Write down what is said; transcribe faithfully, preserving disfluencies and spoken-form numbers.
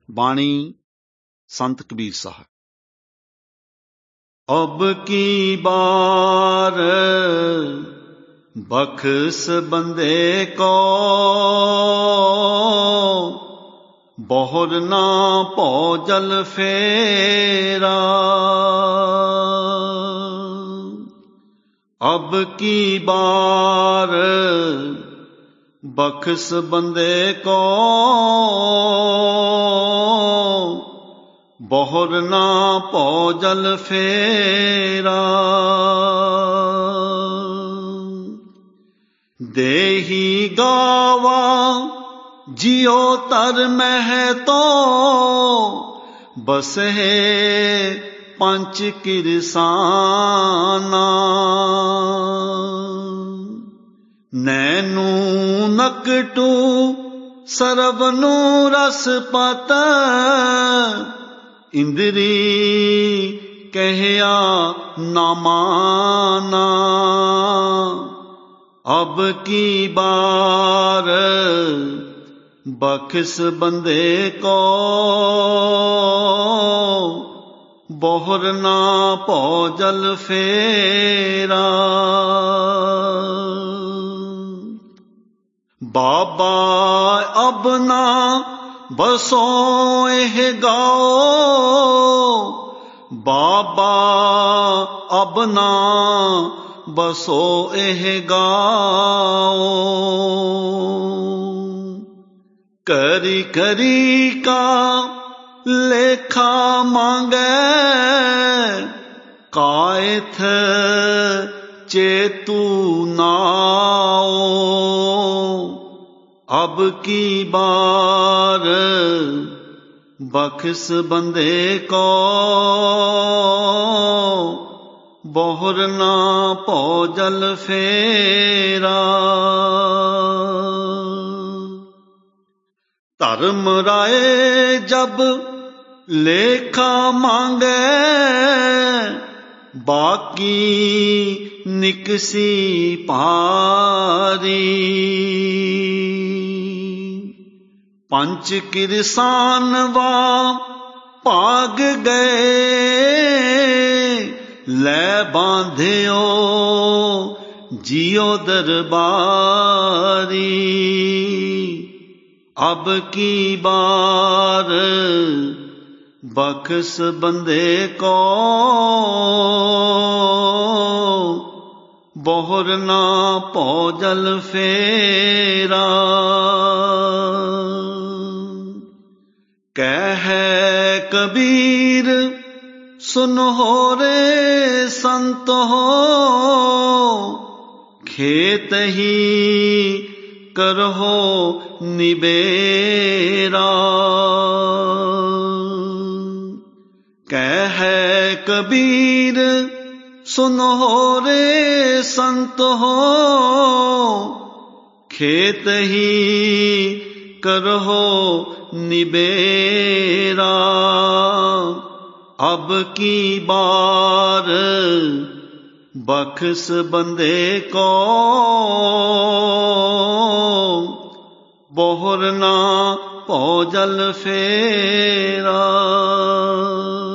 बाणी संत कबीर साहब। अब की बार बख्श बंदे को, बहुर ना पौ जल फेरा। अब की बार बख्श बंदे को, बहुर ना पौ जल फेरा। देही गावा जियो तर मह तो, बस है पंच किरसाना। नैनू नकटू सरवनु रस पत, इंद्री कहया ना माना। अब की बार बख्श बंदे को, बहुर ना पौ जल फेरा। बाबा अब ना बसो एह गाओ, बाबा अब ना बसो एह गाओ। करी करी का लेखा मांगे, कायथ चेतु नाओ। अब की बार बख्श बंदे को, बहुर ना पौ जल फेरा। धर्म राय जब लेखा मांगे, बाकी निकसी पारी। पंच किरसान वा भाग गए, ले बांध्यो जियो दरबारी। अब की बार बख्श बंदे को, बहुर ना पौ जल फेरा। कह कबीर सुन हो रे संत हो, खेत ही करहो निबेरा। कह कबीर सुन हो रे संत हो, खेत ही करहो निबेरा। अब की बार बख्श बंदे को, बहुर ना पौ जल फेरा।